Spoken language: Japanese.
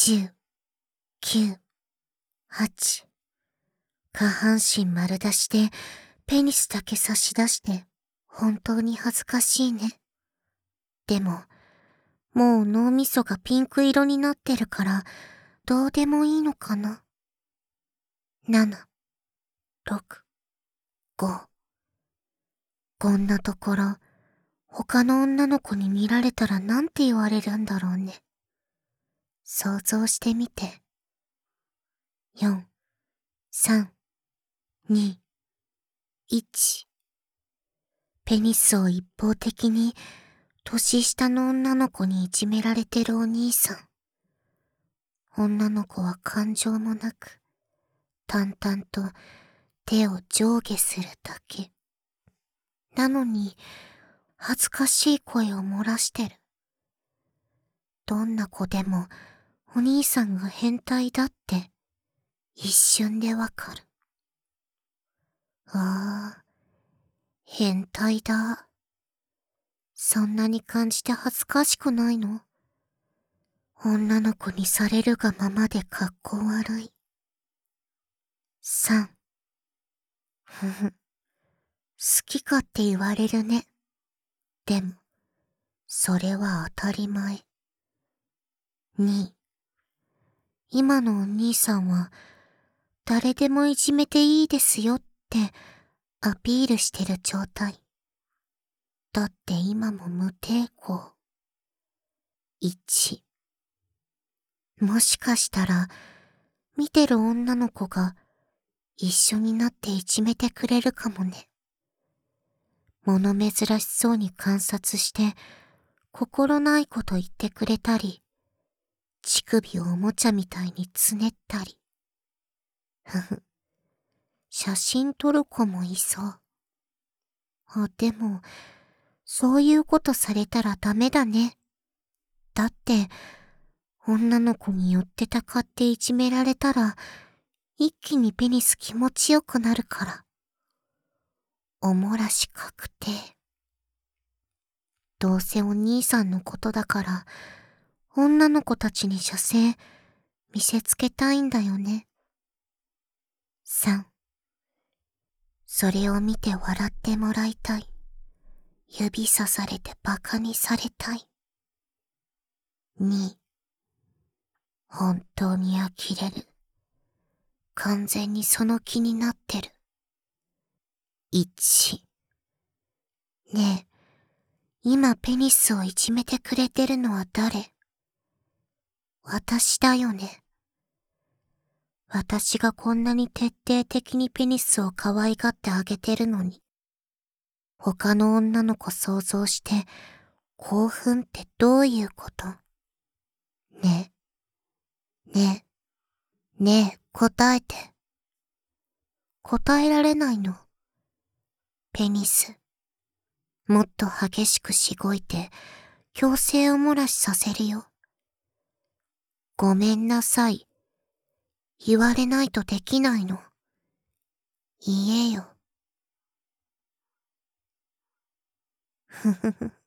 10、9、8。下半身丸出しでペニスだけ差し出して本当に恥ずかしいね。でも、もう脳みそがピンク色になってるからどうでもいいのかな。7、6、5。こんなところ、他の女の子に見られたらなんて言われるんだろうね。想像してみて。4、3、2、1。ペニスを一方的に年下の女の子にいじめられてるお兄さん。女の子は感情もなく、淡々と手を上下するだけ。なのに、恥ずかしい声を漏らしてる。どんな子でもお兄さんが変態だって一瞬でわかる。ああ、変態だ。そんなに感じて恥ずかしくないの？女の子にされるがままで格好悪い。3。ふふ。好きかって言われるね。でも、それは当たり前。2。今のお兄さんは、誰でもいじめていいですよってアピールしてる状態。だって今も無抵抗。1。もしかしたら、見てる女の子が一緒になっていじめてくれるかもね。物珍しそうに観察して、心ないこと言ってくれたり、乳首をおもちゃみたいにつねったり。ふふ。写真撮る子もいそう。あ、でも、そういうことされたらダメだね。だって、女の子に寄ってたかっていじめられたら、一気にペニス気持ちよくなるから。おもらし確定。どうせお兄さんのことだから、女の子たちに射精見せつけたいんだよね。3。それを見て笑ってもらいたい。指さされてバカにされたい。2。本当に呆れる。完全にその気になってる。1。ねえ、今ペニスをいじめてくれてるのは誰？私だよね。私がこんなに徹底的にペニスを可愛がってあげてるのに、他の女の子想像して、興奮ってどういうこと？ねえ、ねえ、ねえ、答えて。答えられないの。ペニス。もっと激しくしごいて、強制おもらしさせるよ。ごめんなさい。言われないとできないの。言えよ。ふふふ。